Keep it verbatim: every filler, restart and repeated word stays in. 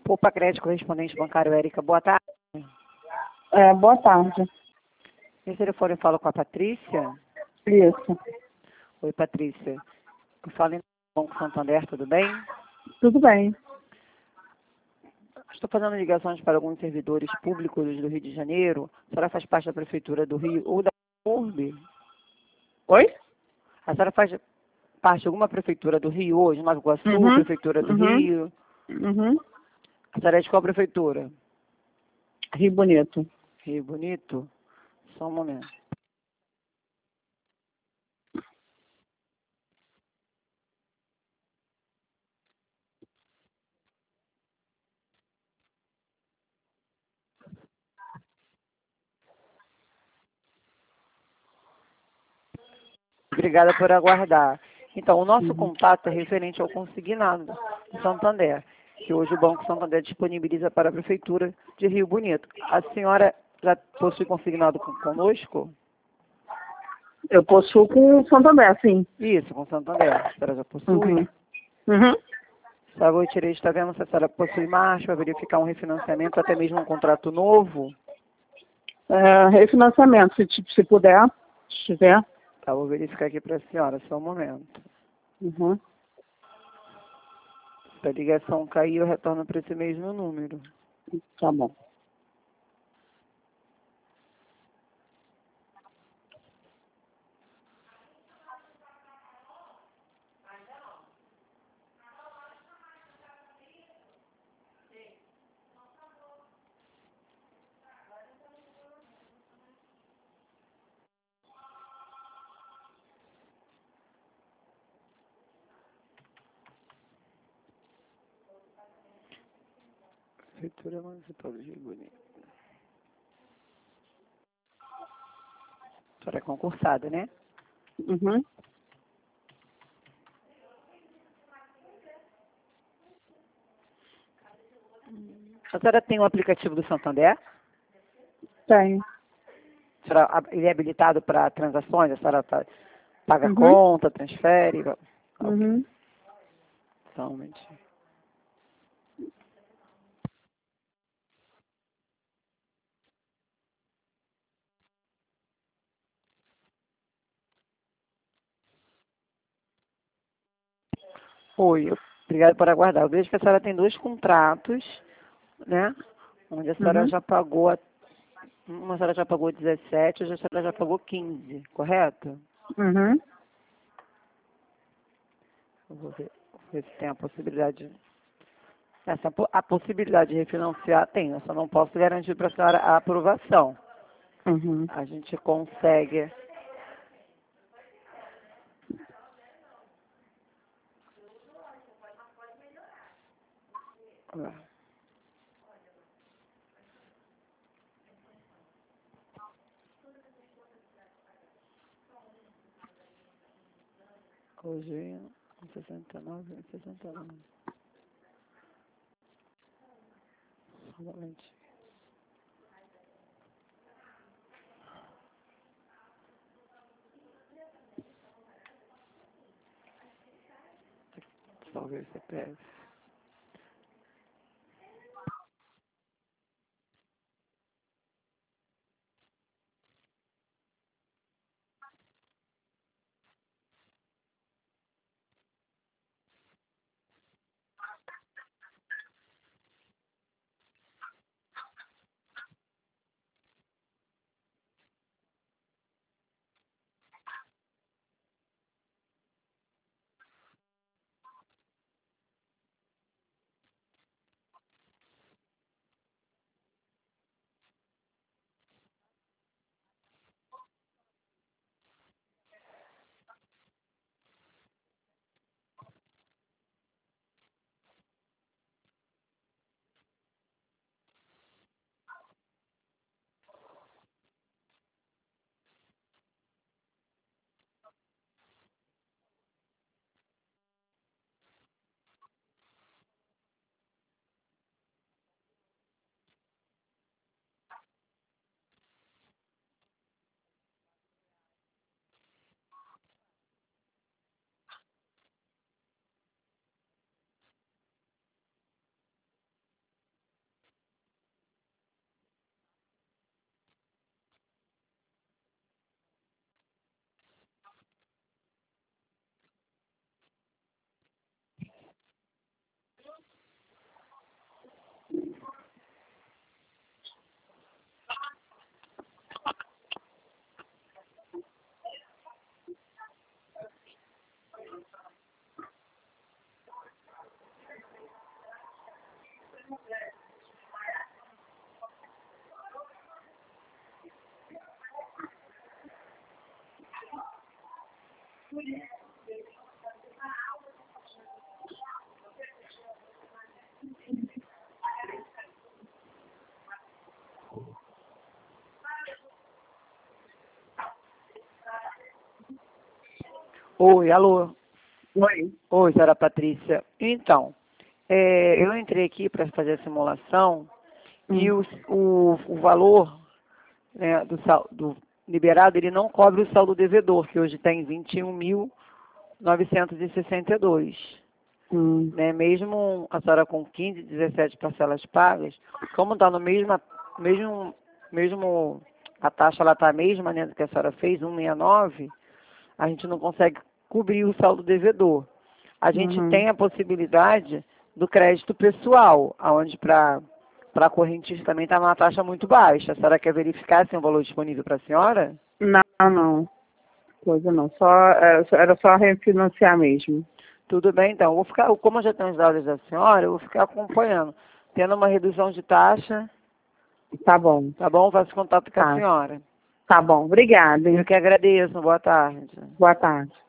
Poupa Crédito Correspondente Bancário, Érica, boa tarde. É, boa tarde. Esse telefone fala com a Patrícia. Isso. Oi, Patrícia. Eu falo em Banco Santander, tudo bem? Tudo bem. Estou fazendo ligações para alguns servidores públicos do Rio de Janeiro. A senhora faz parte da Prefeitura do Rio ou da U R B? Oi? A senhora faz parte de alguma prefeitura do Rio hoje? Nova Iguaçu, Uhum. Prefeitura do Uhum. Rio? Uhum. A senhora é de qual prefeitura? Rio Bonito. Rio Bonito? Só um momento. Obrigada por aguardar. Então, o nosso Uhum. contato é referente ao consignado de Santander, que hoje o Banco Santander disponibiliza para a Prefeitura de Rio Bonito. A senhora já possui consignado com- conosco? Eu possuo com o Santander, sim. Isso, com Santander. A senhora já possui? Uhum. Uhum. Só vou tirar, está vendo se a senhora possui marcha para verificar um refinanciamento, até mesmo um contrato novo? É, refinanciamento, se, ti- se puder, se tiver. Tá, vou verificar aqui para a senhora, só um momento. Uhum. Se a ligação cair, eu retorno para esse mesmo número. Tá bom. Prefeitura Municipal de Rio Bonito. A senhora é concursada, né? Uhum. A senhora tem o aplicativo do Santander? Tem. A senhora, ele é habilitado para transações? A senhora tá, paga Uhum. conta, transfere? Ok, Uhum. só um momentinho. Oi, obrigado por aguardar. Eu vejo que a senhora tem dois contratos, né? Onde a senhora Uhum. já pagou, a- uma a senhora já pagou dezessete, outra a senhora já pagou quinze, correto? Uhum. Eu vou ver, vou ver se tem a possibilidade. Essa, po- a possibilidade de refinanciar tem, eu só não posso garantir para a senhora a aprovação. Uhum. A gente consegue. Hoje, sessenta e nove, sessenta e nove. Só um momentinho. Só ver o C P F. Oi, alô. Oi. Oi, senhora Patrícia. Então, é, eu entrei aqui para fazer a simulação e Hum. o, o, o valor, né, do, sal, do liberado, ele não cobre o saldo devedor, que hoje está em vinte e um mil novecentos e sessenta e dois. Hum. Né? Mesmo a senhora com quinze, dezessete parcelas pagas, como está no mesmo, mesmo, mesmo, a taxa lá está a mesma, né, do que a senhora fez, cento e sessenta e nove, a gente não consegue cobrir o saldo devedor. A gente Uhum. tem a possibilidade do crédito pessoal, onde para para correntista também está numa taxa muito baixa. A senhora quer verificar se é um valor disponível para a senhora? Não, não. Coisa não. Só, é, era só refinanciar mesmo. Tudo bem, então. Eu vou ficar, como eu já tenho os dados da senhora, eu vou ficar acompanhando. Tendo uma redução de taxa, Tá bom. tá bom? Faço contato com a Tá. senhora. Tá bom. Obrigada, hein? Eu que agradeço. Boa tarde. Boa tarde.